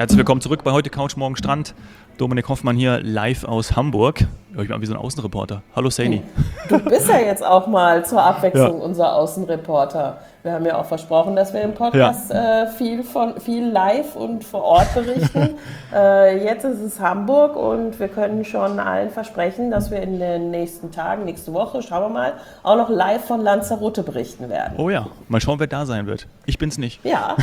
Herzlich willkommen zurück bei Heute Couch, Morgen Strand. Dominik Hoffmann hier live aus Hamburg. Ja, ich bin wie so ein Außenreporter. Hallo Saini. Du bist ja jetzt auch mal zur Abwechslung unser Außenreporter. Wir haben ja auch versprochen, dass wir im Podcast viel live und vor Ort berichten. Jetzt ist es Hamburg und wir können schon allen versprechen, dass wir in den nächsten Tagen, nächste Woche, schauen wir mal, auch noch live von Lanzarote berichten werden. Oh ja, mal schauen, wer da sein wird. Ich bin's nicht. Ja.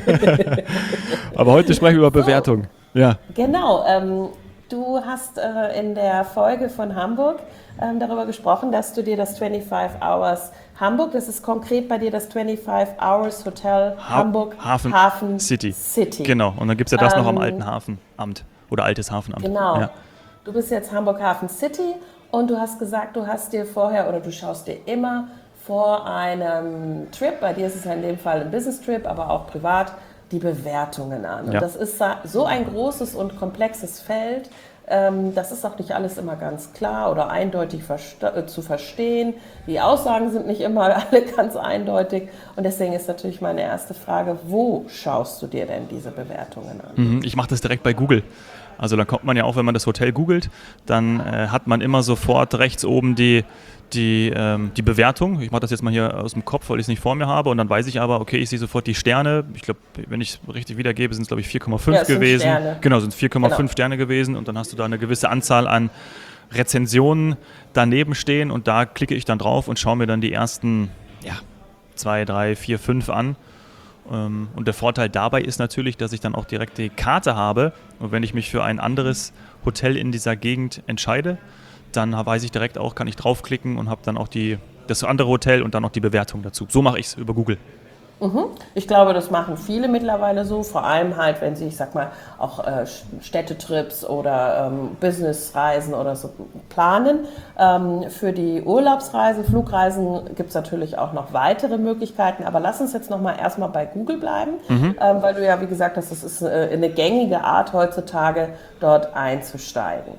Aber heute sprechen wir über Bewertung. Ja. Genau. Du hast in der Folge von Hamburg darüber gesprochen, dass du dir das 25 Hours Hamburg, das ist konkret bei dir das 25 Hours Hotel Hamburg Hafen City. Genau, und dann gibt es ja das noch am Alten Hafenamt oder Altes Hafenamt. Genau. Ja. Du bist jetzt Hamburg Hafen City und du hast gesagt, du hast dir vorher oder du schaust dir immer vor einem Trip, bei dir ist es ja in dem Fall ein Business-Trip, aber auch privat, die Bewertungen an. Und das ist so ein großes und komplexes Feld, das ist auch nicht alles immer ganz klar oder eindeutig zu verstehen. Die Aussagen sind nicht immer alle ganz eindeutig. Und deswegen ist natürlich meine erste Frage, wo schaust du dir denn diese Bewertungen an? Ich mache das direkt bei Google. Also dann kommt man ja auch, wenn man das Hotel googelt, dann hat man immer sofort rechts oben die Bewertung. Ich mache das jetzt mal hier aus dem Kopf, weil ich es nicht vor mir habe. Und dann weiß ich aber, okay, ich sehe sofort die Sterne. Ich glaube, wenn ich es richtig wiedergebe, sind es, glaube ich, 4,5 gewesen. Sterne. Genau, sind es 4,5 Sterne gewesen. Und dann hast du da eine gewisse Anzahl an Rezensionen daneben stehen. Und da klicke ich dann drauf und schaue mir dann die ersten 2, 3, 4, 5 an. Und der Vorteil dabei ist natürlich, dass ich dann auch direkt die Karte habe. Und wenn ich mich für ein anderes Hotel in dieser Gegend entscheide, dann weiß ich direkt auch, kann ich draufklicken und habe dann auch das andere Hotel und dann noch die Bewertung dazu. So mache ich es über Google. Ich glaube, das machen viele mittlerweile so, vor allem halt, wenn sie, ich sag mal, auch Städtetrips oder Businessreisen oder so planen. Für die Urlaubsreisen, Flugreisen gibt es natürlich auch noch weitere Möglichkeiten, aber lass uns jetzt erstmal bei Google bleiben, weil du ja, wie gesagt hast, das ist eine gängige Art heutzutage, dort einzusteigen.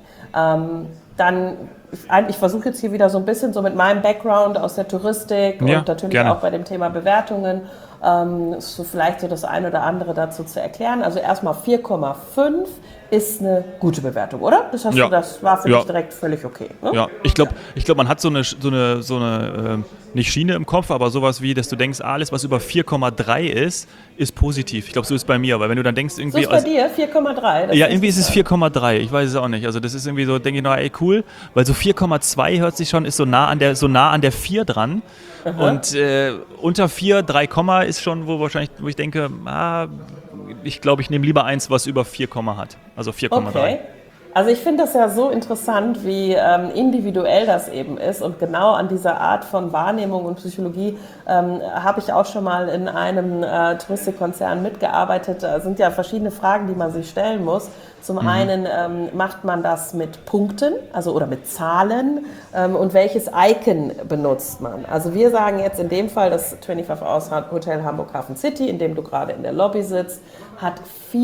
Ich versuche jetzt hier wieder so ein bisschen so mit meinem Background aus der Touristik und natürlich gerne. auch bei dem Thema Bewertungen, so vielleicht so das eine oder andere dazu zu erklären. Also erstmal 4,5 ist eine gute Bewertung, oder? Das war für dich direkt völlig okay. Ne? Ja, ich glaube, man hat so eine nicht Schiene im Kopf, aber sowas wie, dass du denkst, alles, was über 4,3 ist positiv. Ich glaube, so ist es bei mir, weil wenn du dann denkst, irgendwie... So ist bei dir 4,3? Ja, irgendwie ist es 4,3, ich weiß es auch nicht. Also das ist irgendwie so, denke ich, ey, cool, weil so 4,2 hört sich schon, ist so nah an der 4 dran. Und unter 4, 3, ist schon, wo ich denke, ich glaube, ich nehme lieber eins, was über 4, hat. Also 4,3. Okay. Also ich finde das ja so interessant, wie individuell das eben ist und genau an dieser Art von Wahrnehmung und Psychologie habe ich auch schon mal in einem Touristikkonzern mitgearbeitet. Da sind ja verschiedene Fragen, die man sich stellen muss. Zum einen macht man das mit Punkten, oder mit Zahlen und welches Icon benutzt man? Also wir sagen jetzt in dem Fall, das 25 Hours Hotel Hamburg Hafen City, in dem du gerade in der Lobby sitzt, hat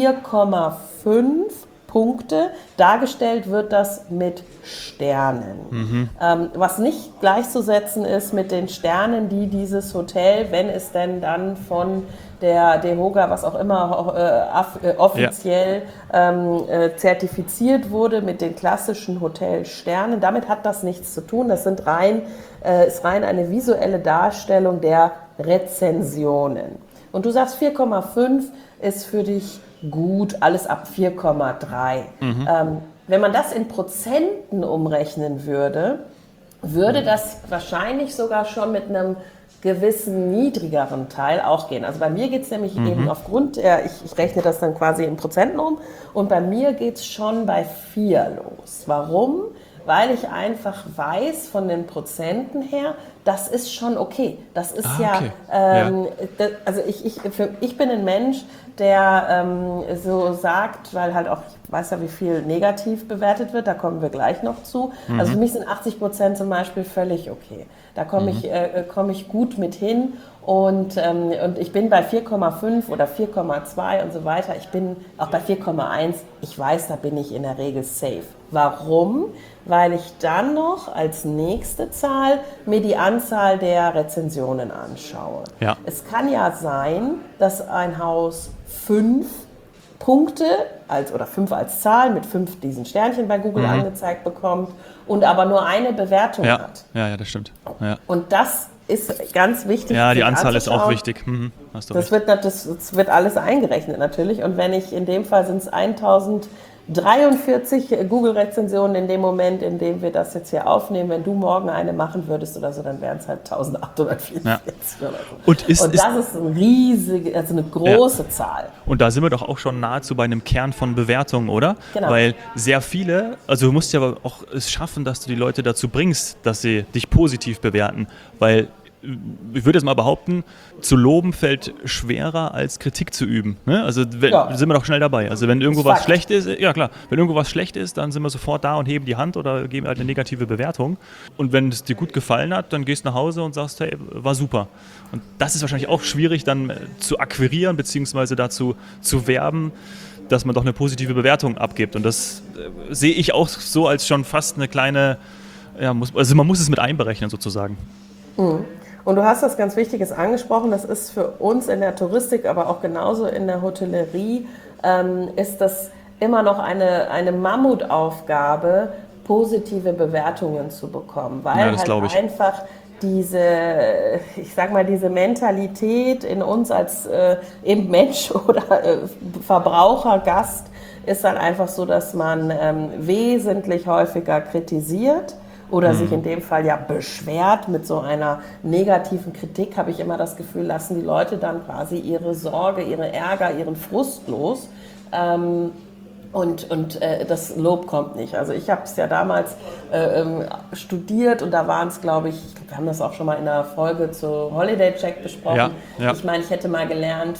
4,5 Punkte. Dargestellt wird das mit Sternen. Was nicht gleichzusetzen ist mit den Sternen, die dieses Hotel, wenn es denn dann von der DEHOGA, was auch immer, offiziell zertifiziert wurde mit den klassischen Hotelsternen. Damit hat das nichts zu tun. Das ist rein eine visuelle Darstellung der Rezensionen. Und du sagst, 4,5 ist für dich gut, alles ab 4,3. Wenn man das in Prozenten umrechnen würde das wahrscheinlich sogar schon mit einem gewissen niedrigeren Teil auch gehen. Also bei mir geht es nämlich eben aufgrund, ich rechne das dann quasi in Prozenten um und bei mir geht es schon bei 4 los. Warum? Weil ich einfach weiß von den Prozenten her, das ist schon okay. Das ist also ich bin ein Mensch, der so sagt, weil halt auch, ich weiß ja, wie viel negativ bewertet wird, da kommen wir gleich noch zu. Also für mich sind 80% zum Beispiel völlig okay. Da komme ich gut mit hin und ich bin bei 4,5 oder 4,2 und so weiter. Ich bin auch bei 4,1, ich weiß, da bin ich in der Regel safe. Warum? Weil ich dann noch als nächste Zahl mir die Anzahl der Rezensionen anschaue. Ja. Es kann ja sein, dass ein Haus 5 Punkte oder 5 als Zahl mit 5 diesen Sternchen bei Google angezeigt bekommt und aber nur eine Bewertung hat. Ja, das stimmt. Ja. Und das ist ganz wichtig. Ja, die Anzahl ist auch wichtig. Hast du recht. Das wird alles eingerechnet natürlich. Und wenn in dem Fall sind es 1043 Google-Rezensionen in dem Moment, in dem wir das jetzt hier aufnehmen. Wenn du morgen eine machen würdest oder so, dann wären es halt 1844 oder so. Und das ist eine große Zahl. Und da sind wir doch auch schon nahezu bei einem Kern von Bewertungen, oder? Genau. Weil sehr viele, also du musst ja aber auch es schaffen, dass du die Leute dazu bringst, dass sie dich positiv bewerten. Weil ich würde jetzt mal behaupten, zu loben fällt schwerer als Kritik zu üben. Ne? Also sind wir doch schnell dabei. Also wenn irgendwo was schlecht ist, ja klar, wenn irgendwo was schlecht ist, dann sind wir sofort da und heben die Hand oder geben halt eine negative Bewertung. Und wenn es dir gut gefallen hat, dann gehst du nach Hause und sagst, hey, war super. Und das ist wahrscheinlich auch schwierig dann zu akquirieren bzw. dazu zu werben, dass man doch eine positive Bewertung abgibt. Und das sehe ich auch so als schon fast eine kleine, also man muss es mit einberechnen sozusagen. Mhm. Und du hast das ganz Wichtiges angesprochen, das ist für uns in der Touristik, aber auch genauso in der Hotellerie, ist das immer noch eine Mammutaufgabe, positive Bewertungen zu bekommen, weil einfach diese Mentalität in uns als eben Mensch oder Verbraucher, Gast, ist dann einfach so, dass man wesentlich häufiger kritisiert oder sich in dem Fall ja beschwert. Mit so einer negativen Kritik habe ich immer das Gefühl, lassen die Leute dann quasi ihre Sorge, ihre Ärger, ihren Frust los. Und das Lob kommt nicht. Also ich habe es ja damals studiert und da waren es, glaube ich, wir haben das auch schon mal in einer Folge zu Holiday Check besprochen. Ja. Ich meine, ich hätte mal gelernt,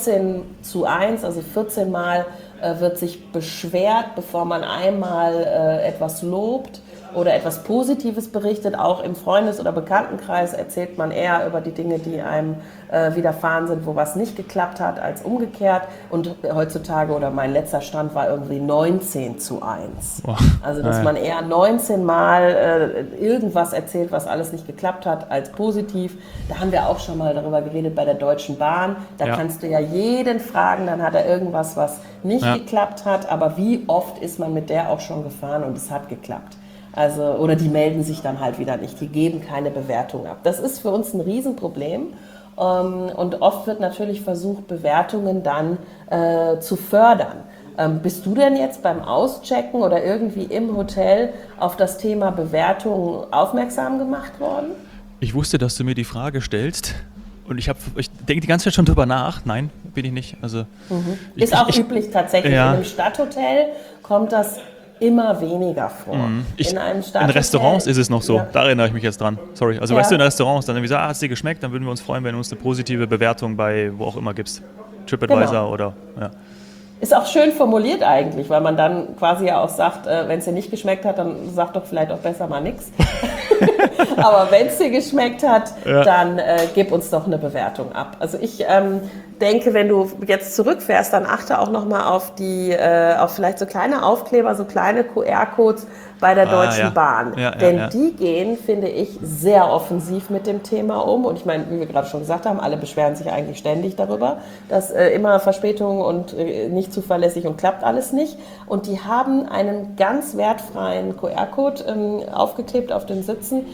14:1, also 14 Mal wird sich beschwert, bevor man einmal etwas lobt oder etwas Positives berichtet. Auch im Freundes- oder Bekanntenkreis erzählt man eher über die Dinge, die einem widerfahren sind, wo was nicht geklappt hat, als umgekehrt. Und heutzutage, oder mein letzter Stand war irgendwie 19:1. Wow. Also, dass man eher 19 Mal irgendwas erzählt, was alles nicht geklappt hat, als positiv. Da haben wir auch schon mal darüber geredet bei der Deutschen Bahn. Da kannst du ja jeden fragen, dann hat er irgendwas, was nicht geklappt hat. Aber wie oft ist man mit der auch schon gefahren und es hat geklappt? Also, oder die melden sich dann halt wieder nicht, die geben keine Bewertung ab. Das ist für uns ein Riesenproblem und oft wird natürlich versucht, Bewertungen dann zu fördern. Bist du denn jetzt beim Auschecken oder irgendwie im Hotel auf das Thema Bewertungen aufmerksam gemacht worden? Ich wusste, dass du mir die Frage stellst. Und ich denke die ganze Zeit schon drüber nach. Nein, bin ich nicht. Also, ist auch üblich tatsächlich. Ja. In einem Stadthotel kommt das immer weniger vor. In Restaurants ist es noch so, da erinnere ich mich jetzt dran. Sorry. Also weißt du, in Restaurants, dann irgendwie so, hat es dir geschmeckt, dann würden wir uns freuen, wenn du uns eine positive Bewertung bei wo auch immer gibst. TripAdvisor oder, Ist auch schön formuliert eigentlich, weil man dann quasi ja auch sagt, wenn es dir nicht geschmeckt hat, dann sag doch vielleicht auch besser mal nichts. Aber wenn es dir geschmeckt hat, dann gib uns doch eine Bewertung ab. Also ich denke, wenn du jetzt zurückfährst, dann achte auch nochmal auf vielleicht so kleine Aufkleber, so kleine QR-Codes bei der Deutschen Bahn. Denn die gehen, finde ich, sehr offensiv mit dem Thema um. Und ich meine, wie wir gerade schon gesagt haben, alle beschweren sich eigentlich ständig darüber, dass immer Verspätungen und nicht zuverlässig und klappt alles nicht. Und die haben einen ganz wertfreien QR-Code aufgeklebt auf den Sitzen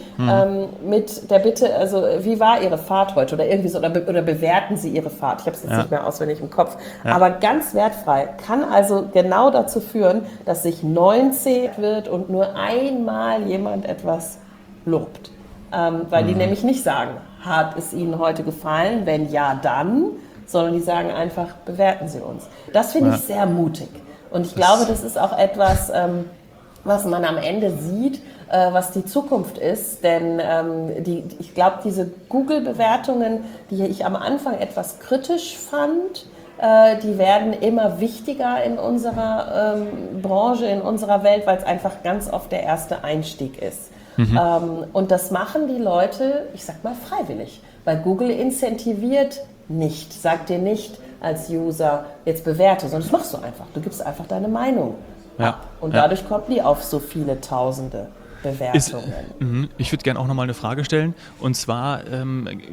mit der Bitte, also wie war Ihre Fahrt heute oder irgendwie so, oder bewerten Sie Ihre Fahrt. Ich habe es jetzt nicht mehr auswendig im Kopf. Aber ganz wertfrei kann also genau dazu führen, dass sich 19 wird und nur einmal jemand etwas lobt. Weil die nämlich nicht sagen, hat es Ihnen heute gefallen? Wenn ja, dann. Sondern die sagen einfach, bewerten Sie uns. Das finde ich sehr mutig. Und ich glaube, das ist auch etwas, was man am Ende sieht, was die Zukunft ist. Denn ich glaube, diese Google-Bewertungen, die ich am Anfang etwas kritisch fand, die werden immer wichtiger in unserer Branche, in unserer Welt, weil es einfach ganz oft der erste Einstieg ist. Und das machen die Leute, ich sag mal, freiwillig. Weil Google incentiviert nicht, sagt dir nicht als User, jetzt bewerte, sondern das machst du einfach. Du gibst einfach deine Meinung ab. Und dadurch kommen die auf so viele Tausende Bewertungen. Ich würde gerne auch nochmal eine Frage stellen. Und zwar,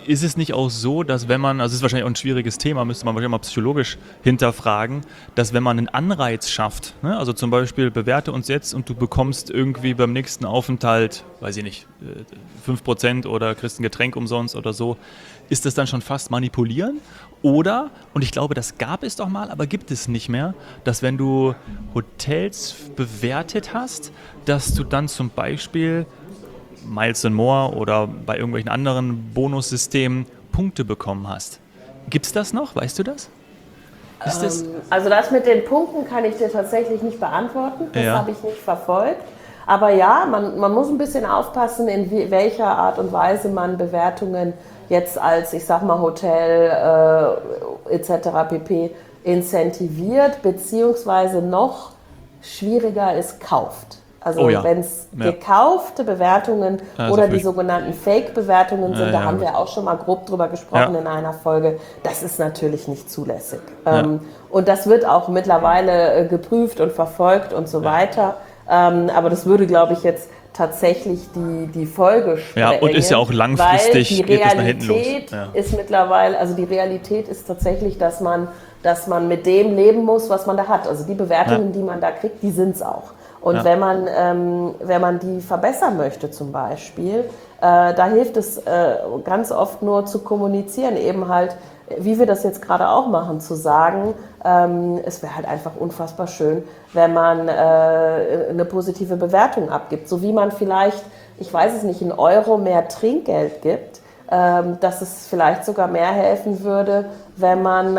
ist es nicht auch so, dass wenn man, also es ist wahrscheinlich auch ein schwieriges Thema, müsste man wahrscheinlich mal psychologisch hinterfragen, dass wenn man einen Anreiz schafft, ne, also zum Beispiel bewerte uns jetzt und du bekommst irgendwie beim nächsten Aufenthalt, weiß ich nicht, 5% oder kriegst ein Getränk umsonst oder so, ist das dann schon fast manipulieren? Oder, und ich glaube, das gab es doch mal, aber gibt es nicht mehr, dass wenn du Hotels bewertet hast, dass du dann zum Beispiel Miles & More oder bei irgendwelchen anderen Bonussystemen Punkte bekommen hast. Gibt es das noch? Weißt du das? Ist das? Also das mit den Punkten kann ich dir tatsächlich nicht beantworten. Das Ja. habe ich nicht verfolgt. Aber ja, man muss ein bisschen aufpassen, in welcher Art und Weise man Bewertungen jetzt als, ich sag mal, Hotel etc. pp. Incentiviert, beziehungsweise noch schwieriger ist, kauft. Also Oh ja. wenn es Ja. gekaufte Bewertungen Also oder die fürcht- sogenannten Fake-Bewertungen sind, Ja, da ja, haben gut. wir auch schon mal grob drüber gesprochen Ja. in einer Folge, das ist natürlich nicht zulässig. Und das wird auch mittlerweile geprüft und verfolgt und so weiter. Aber das würde, glaube ich, jetzt tatsächlich die Folge sprengen. Ja, und ist ja auch langfristig, weil die geht das nach hinten los. Realität Ja. ist mittlerweile, also die Realität ist tatsächlich, dass man mit dem leben muss, was man da hat. Also die Bewertungen, die man da kriegt, die sind es auch. Und Ja. wenn man die verbessern möchte zum Beispiel, da hilft es ganz oft nur zu kommunizieren, eben halt, wie wir das jetzt gerade auch machen, zu sagen, es wäre halt einfach unfassbar schön, wenn man eine positive Bewertung abgibt. So wie man vielleicht, ich weiß es nicht, in Euro mehr Trinkgeld gibt, dass es vielleicht sogar mehr helfen würde, wenn man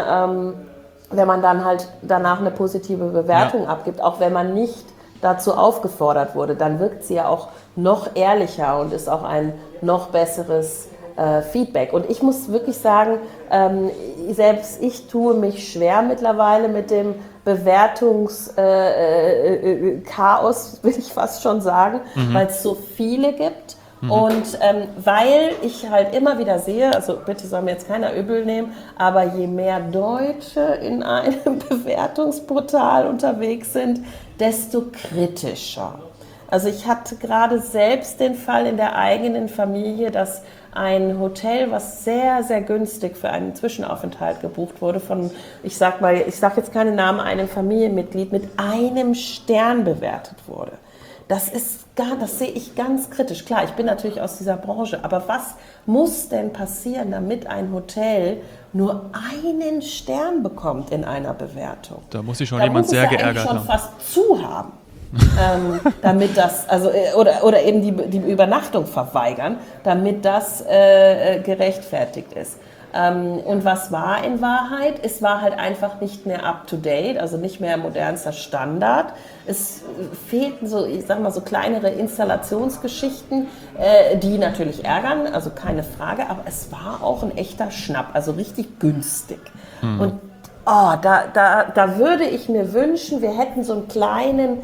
dann halt danach eine positive Bewertung abgibt, auch wenn man nicht dazu aufgefordert wurde, dann wirkt sie ja auch noch ehrlicher und ist auch ein noch besseres Feedback. Und ich muss wirklich sagen, selbst ich tue mich schwer mittlerweile mit dem Bewertungschaos, will ich fast schon sagen, weil es so viele gibt. Und weil ich halt immer wieder sehe, also bitte soll mir jetzt keiner übel nehmen, aber je mehr Deutsche in einem Bewertungsportal unterwegs sind, desto kritischer. Also ich hatte gerade selbst den Fall in der eigenen Familie, dass ein Hotel, was sehr, sehr günstig für einen Zwischenaufenthalt gebucht wurde, von, ich sag jetzt keinen Namen, einem Familienmitglied mit 1 Stern bewertet wurde. Das sehe ich ganz kritisch. Klar, ich bin natürlich aus dieser Branche, aber was muss denn passieren, damit ein Hotel nur 1 Stern bekommt in einer Bewertung? Da muss sich schon Da jemand muss es sehr ja eigentlich geärgert schon haben. fast zu haben. Damit das, also oder eben die Übernachtung verweigern, damit das gerechtfertigt ist. Und was war in Wahrheit? Es war halt einfach nicht mehr up-to-date, also nicht mehr modernster Standard. Es fehlten so, ich sag mal, so kleinere Installationsgeschichten, die natürlich ärgern, also keine Frage, aber es war auch ein echter Schnapp, also richtig günstig. Und da würde ich mir wünschen, wir hätten so einen kleinen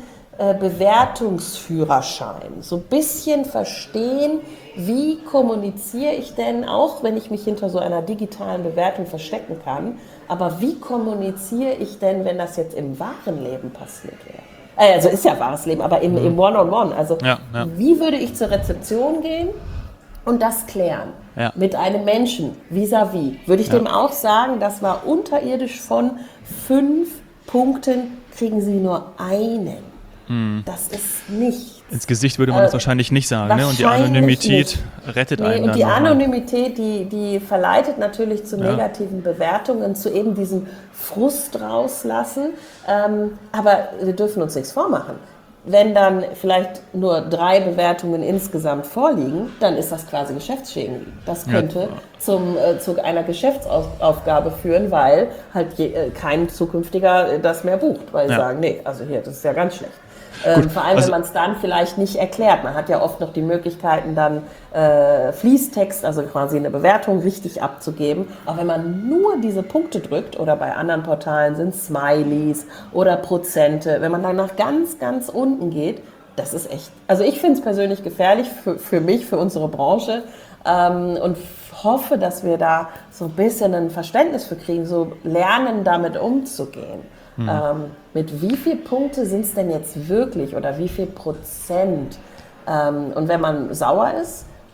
Bewertungsführerschein, so ein bisschen verstehen, wie kommuniziere ich denn, auch wenn ich mich hinter so einer digitalen Bewertung verstecken kann, aber wie kommuniziere ich denn, wenn das jetzt im wahren Leben passiert wäre? Also ist ja wahres Leben, aber im One-on-One, also wie würde ich zur Rezeption gehen und das klären? Ja. Mit einem Menschen vis-à-vis. Würde ich dem auch sagen, das war unterirdisch, von 5 Punkten kriegen Sie nur einen. Das ist nichts. Ins Gesicht würde man das wahrscheinlich nicht sagen. Ne? Und die Wahrscheinlich Anonymität nicht. rettet einen Und dann die nochmal. Anonymität, die verleitet natürlich zu negativen Bewertungen, zu eben diesem Frust rauslassen. Aber wir dürfen uns nichts vormachen. Wenn dann vielleicht nur 3 Bewertungen insgesamt vorliegen, dann ist das quasi geschäftsschädigend. Das könnte zu einer Geschäftsaufgabe führen, weil halt kein Zukünftiger das mehr bucht, weil sie sagen, nee, also hier, das ist ja ganz schlecht. Vor allem, wenn man es dann vielleicht nicht erklärt. Man hat ja oft noch die Möglichkeiten, dann Fließtext, also quasi eine Bewertung richtig abzugeben. Auch wenn man nur diese Punkte drückt, oder bei anderen Portalen sind Smileys oder Prozente, wenn man dann nach ganz, ganz unten geht, das ist echt, also ich finde es persönlich gefährlich für mich, für unsere Branche, und hoffe, dass wir da so ein bisschen ein Verständnis für kriegen, so lernen, damit umzugehen. Mit wie viel Punkte sind es denn jetzt wirklich oder wie viel Prozent? Und wenn man sauer ist,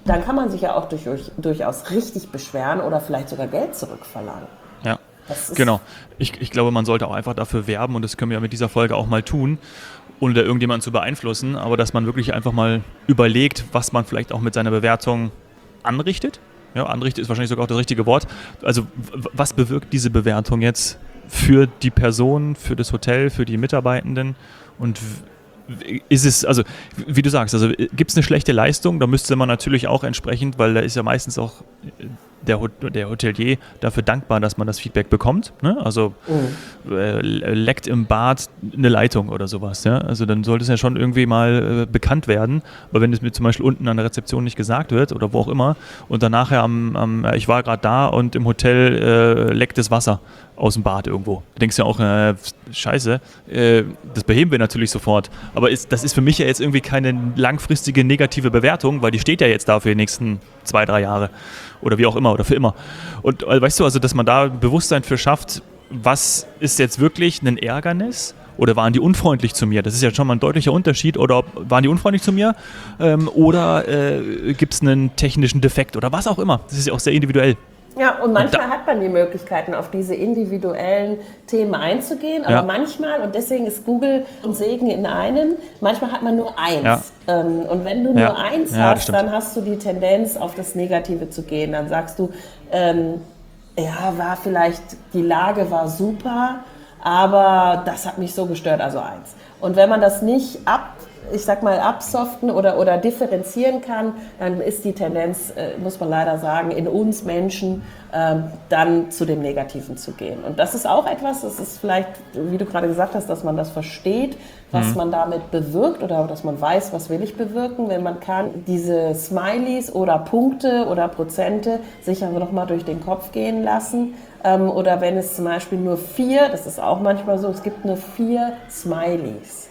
dann kann man sich ja auch durchaus richtig beschweren oder vielleicht sogar Geld zurückverlangen. Ja, genau. Ich glaube, man sollte auch einfach dafür werben, und das können wir ja mit dieser Folge auch mal tun, ohne da irgendjemanden zu beeinflussen, aber dass man wirklich einfach mal überlegt, was man vielleicht auch mit seiner Bewertung anrichtet. Ja, anrichtet ist wahrscheinlich sogar auch das richtige Wort. Also was bewirkt diese Bewertung jetzt für die Person, für das Hotel, für die Mitarbeitenden, und ist es, also wie du sagst, also gibt es eine schlechte Leistung, da müsste man natürlich auch entsprechend, weil da ist ja meistens auch der Hotelier dafür dankbar, dass man das Feedback bekommt, ne? Also leckt im Bad eine Leitung oder sowas, ja? Also dann sollte es ja schon irgendwie mal bekannt werden, aber wenn es mir zum Beispiel unten an der Rezeption nicht gesagt wird oder wo auch immer und dann nachher ich war gerade da und im Hotel leckt das Wasser aus dem Bad irgendwo. Du denkst ja auch, scheiße, das beheben wir natürlich sofort, aber das ist für mich ja jetzt irgendwie keine langfristige negative Bewertung, weil die steht ja jetzt da für die nächsten 2-3 Jahre oder wie auch immer oder für immer. Und weißt du, also dass man da Bewusstsein für schafft, was ist jetzt wirklich ein Ärgernis oder waren die unfreundlich zu mir? Das ist ja schon mal ein deutlicher Unterschied. Oder waren die unfreundlich zu mir oder gibt es einen technischen Defekt oder was auch immer. Das ist ja auch sehr individuell. Ja, und manchmal hat man die Möglichkeiten, auf diese individuellen Themen einzugehen, aber manchmal, und deswegen ist Google ein Segen in einem, manchmal hat man nur eins. Ja. Und wenn du nur eins hast, dann hast du die Tendenz, auf das Negative zu gehen. Dann sagst du, war vielleicht, die Lage war super, aber das hat mich so gestört, also eins. Und wenn man das nicht absoften oder differenzieren kann, dann ist die Tendenz, muss man leider sagen, in uns Menschen dann zu dem Negativen zu gehen. Und das ist auch etwas, das ist vielleicht, wie du gerade gesagt hast, dass man das versteht, was man damit bewirkt oder dass man weiß, was will ich bewirken, wenn man kann diese Smileys oder Punkte oder Prozente sich aber nochmal durch den Kopf gehen lassen. Oder wenn es zum Beispiel nur 4, das ist auch manchmal so, es gibt nur 4 Smileys.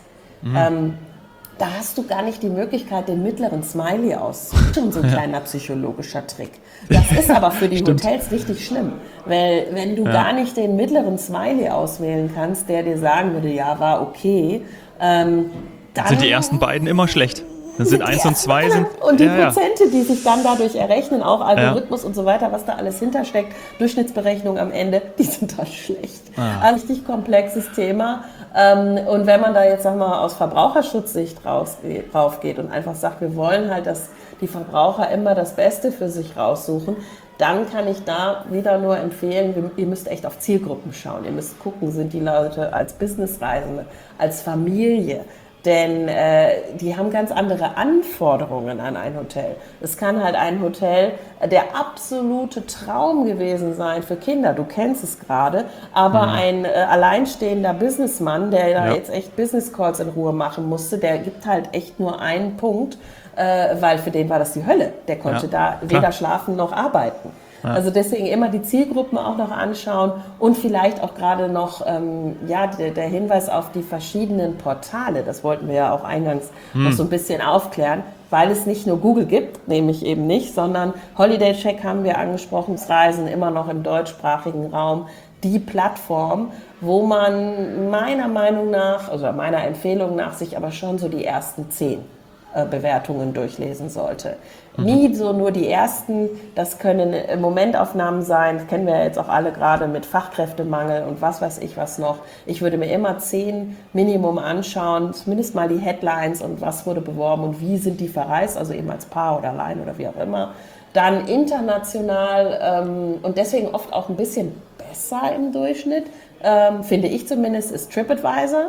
Da hast du gar nicht die Möglichkeit, den mittleren Smiley auszusuchen. So ein kleiner psychologischer Trick. Das ist aber für die Hotels richtig schlimm. Weil wenn du gar nicht den mittleren Smiley auswählen kannst, der dir sagen würde, ja, war okay, dann sind die ersten beiden immer schlecht. Dann sind 1 und 2 sind... Und die Prozente, die sich dann dadurch errechnen, auch Algorithmus und so weiter, was da alles hintersteckt, Durchschnittsberechnung am Ende, die sind da schlecht. Ein richtig komplexes Thema. Und wenn man da jetzt, sag mal, aus Verbraucherschutzsicht drauf geht und einfach sagt, wir wollen halt, dass die Verbraucher immer das Beste für sich raussuchen, dann kann ich da wieder nur empfehlen, ihr müsst echt auf Zielgruppen schauen. Ihr müsst gucken, sind die Leute als Businessreisende, als Familie, denn die haben ganz andere Anforderungen an ein Hotel. Es kann halt ein Hotel der absolute Traum gewesen sein für Kinder, du kennst es gerade, aber ein alleinstehender Businessmann, der da jetzt echt Business Calls in Ruhe machen musste, der gibt halt echt nur einen Punkt, weil für den war das die Hölle. Der konnte da weder schlafen noch arbeiten. Also deswegen immer die Zielgruppen auch noch anschauen und vielleicht auch gerade noch der Hinweis auf die verschiedenen Portale, das wollten wir ja auch eingangs noch so ein bisschen aufklären, weil es nicht nur Google gibt, nämlich eben nicht, sondern Holiday Check haben wir angesprochen, Reisen immer noch im deutschsprachigen Raum, die Plattform, wo man meiner Meinung nach, also meiner Empfehlung nach, sich aber schon so die ersten 10 Bewertungen durchlesen sollte. Nie so nur die ersten, das können Momentaufnahmen sein, das kennen wir ja jetzt auch alle gerade mit Fachkräftemangel und was weiß ich was noch. Ich würde mir immer 10 Minimum anschauen, zumindest mal die Headlines und was wurde beworben und wie sind die verreist, also eben als Paar oder allein oder wie auch immer. Dann international und deswegen oft auch ein bisschen besser im Durchschnitt, finde ich zumindest, ist TripAdvisor.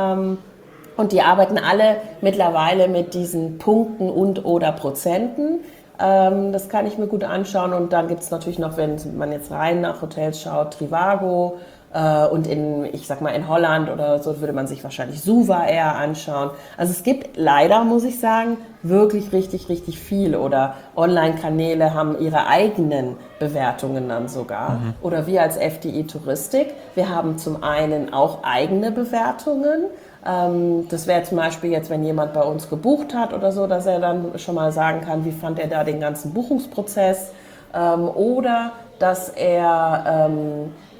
Und die arbeiten alle mittlerweile mit diesen Punkten und oder Prozenten. Das kann ich mir gut anschauen. Und dann gibt es natürlich noch, wenn man jetzt rein nach Hotels schaut, Trivago. Und in Holland oder so würde man sich wahrscheinlich Suva eher anschauen. Also es gibt leider, muss ich sagen, wirklich richtig, richtig viel. Oder Online-Kanäle haben ihre eigenen Bewertungen dann sogar. Oder wir als FDI Touristik, wir haben zum einen auch eigene Bewertungen. Das wäre zum Beispiel jetzt, wenn jemand bei uns gebucht hat oder so, dass er dann schon mal sagen kann, wie fand er da den ganzen Buchungsprozess oder dass er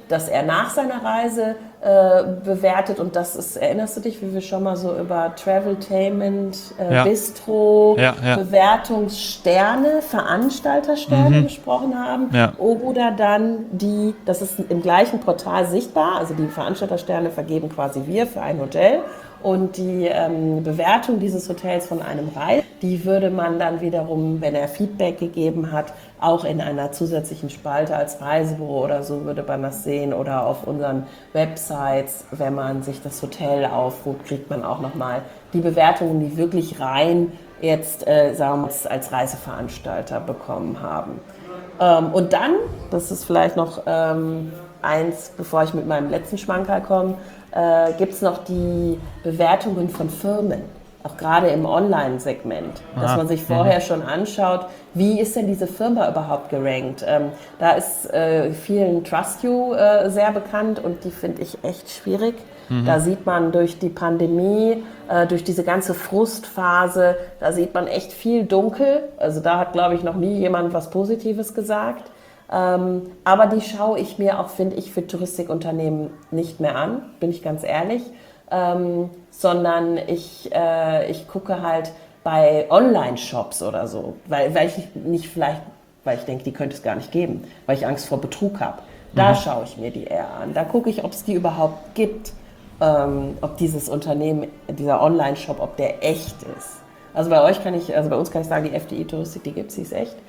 dass er nach seiner Reise bewertet und das ist, erinnerst du dich, wie wir schon mal so über Traveltainment, Bistro, Bewertungssterne, Veranstaltersterne gesprochen haben oder dann das ist im gleichen Portal sichtbar, also die Veranstaltersterne vergeben quasi wir für ein Hotel. Und die Bewertung dieses Hotels von einem Reisender, die würde man dann wiederum, wenn er Feedback gegeben hat, auch in einer zusätzlichen Spalte als Reisebüro oder so würde man das sehen oder auf unseren Websites, wenn man sich das Hotel aufruft, kriegt man auch nochmal die Bewertungen, die wirklich rein jetzt, sagen wir, als Reiseveranstalter bekommen haben. Und dann, das ist vielleicht noch eins, bevor ich mit meinem letzten Schmankerl komme, gibt es noch die Bewertungen von Firmen, auch gerade im Online-Segment, dass man sich vorher schon anschaut, wie ist denn diese Firma überhaupt gerankt. Da ist vielen Trust You sehr bekannt und die finde ich echt schwierig. Da sieht man durch die Pandemie, durch diese ganze Frustphase, da sieht man echt viel dunkel. Also da hat, glaube ich, noch nie jemand was Positives gesagt. Aber die schaue ich mir auch, finde ich, für Touristikunternehmen nicht mehr an, bin ich ganz ehrlich, sondern ich gucke halt bei Online-Shops oder so, weil ich denke, die könnte es gar nicht geben, weil ich Angst vor Betrug habe. Da schaue ich mir die eher an, da gucke ich, ob es die überhaupt gibt, ob dieses Unternehmen, dieser Online-Shop, ob der echt ist. Also bei uns kann ich sagen, die FDI-Touristik, die gibt es, die ist echt.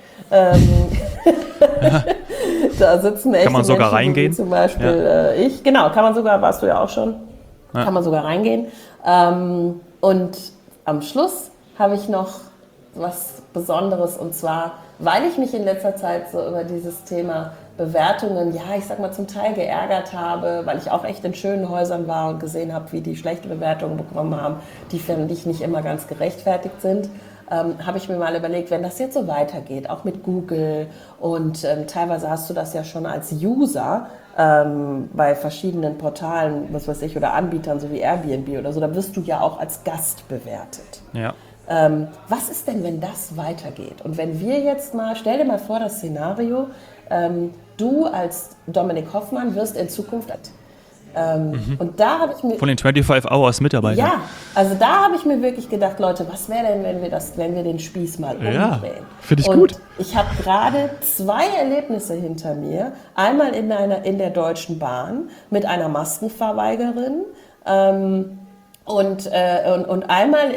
Da sitzen echte kann man sogar Menschen, reingehen? Wie zum Beispiel ich. Genau, kann man sogar, warst du ja auch schon, kann man sogar reingehen. Und am Schluss habe ich noch was Besonderes und zwar, weil ich mich in letzter Zeit so über dieses Thema Bewertungen, ich sag mal zum Teil geärgert habe, weil ich auch echt in schönen Häusern war und gesehen habe, wie die schlechte Bewertungen bekommen haben, die finde ich nicht immer ganz gerechtfertigt sind, habe ich mir mal überlegt, wenn das jetzt so weitergeht, auch mit Google und teilweise hast du das ja schon als User bei verschiedenen Portalen, was weiß ich, oder Anbietern, so wie Airbnb oder so, da wirst du ja auch als Gast bewertet. Ja. Was ist denn, wenn das weitergeht? Und wenn wir jetzt mal, stell dir mal vor, das Szenario, du als Dominik Hoffmann wirst in Zukunft und da habe ich mir... Von den 25 Hours Mitarbeitern. Ja, also da habe ich mir wirklich gedacht, Leute, was wäre denn, wenn wir den Spieß mal umdrehen? Ja, finde ich und gut. Ich habe gerade 2 Erlebnisse hinter mir. Einmal in der Deutschen Bahn mit einer Maskenverweigerin und einmal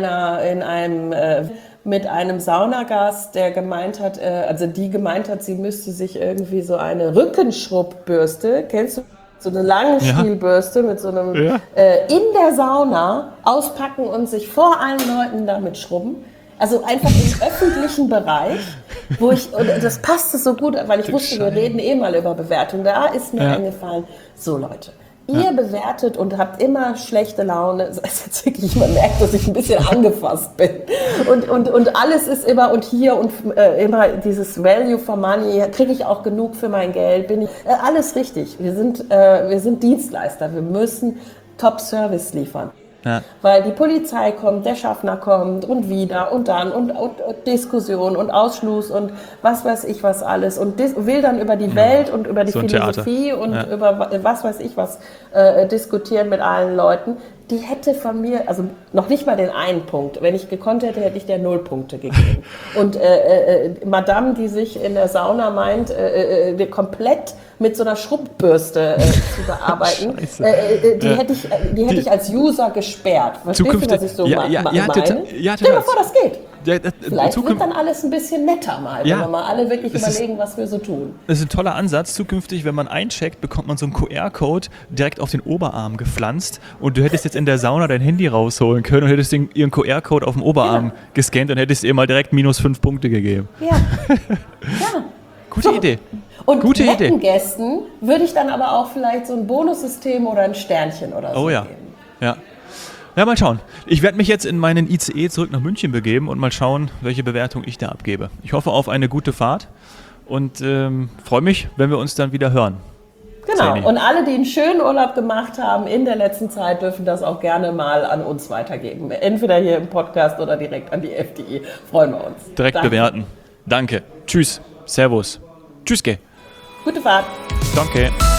mit einem Saunagast, der gemeint hat, die gemeint hat, sie müsste sich irgendwie so eine Rückenschrubbürste, kennst du? So eine lange Stielbürste mit so einem in der Sauna auspacken und sich vor allen Leuten damit schrubben. Also einfach im öffentlichen Bereich, und das passte so gut, weil ich wusste, wir reden mal über Bewertung. Da ist mir eingefallen, so Leute, ihr bewertet und habt immer schlechte Laune. Das ist jetzt wirklich, man merkt, dass ich ein bisschen angefasst bin. Und alles ist immer und hier und immer dieses Value for Money. Kriege ich auch genug für mein Geld? Bin ich alles richtig? Wir sind Dienstleister. Wir müssen Top-Service liefern. Ja. Weil die Polizei kommt, der Schaffner kommt und wieder und dann und Diskussion und Ausschluss und was weiß ich was alles und will dann über die Welt und über die Philosophie und über was weiß ich was diskutieren mit allen Leuten. Die hätte von mir, also noch nicht mal den einen Punkt. Wenn ich gekonnt hätte, hätte ich der 0 Punkte gegeben. Und Madame, die sich in der Sauna meint, komplett mit so einer Schrubbürste zu bearbeiten, die hätte ich als User gesperrt. Verstehst du, was ich so meine? Stell dir mal vor, das geht. Vielleicht wird dann alles ein bisschen netter mal, wenn wir mal alle wirklich überlegen, was wir so tun. Das ist ein toller Ansatz. Zukünftig, wenn man eincheckt, bekommt man so einen QR-Code direkt auf den Oberarm gepflanzt und du hättest jetzt in der Sauna dein Handy rausholen können und hättest ihren QR-Code auf dem Oberarm gescannt und hättest ihr mal direkt -5 Punkte gegeben. Ja. Gute Idee. Und netten Gästen würde ich dann aber auch vielleicht so ein Bonussystem oder ein Sternchen oder so geben. Ja, mal schauen. Ich werde mich jetzt in meinen ICE zurück nach München begeben und mal schauen, welche Bewertung ich da abgebe. Ich hoffe auf eine gute Fahrt und freue mich, wenn wir uns dann wieder hören. Genau, Zeni. Und alle, die einen schönen Urlaub gemacht haben in der letzten Zeit, dürfen das auch gerne mal an uns weitergeben. Entweder hier im Podcast oder direkt an die FDI. Freuen wir uns. Direkt bewerten. Danke. Tschüss. Servus. Tschüss, geh. Gute Fahrt. Danke.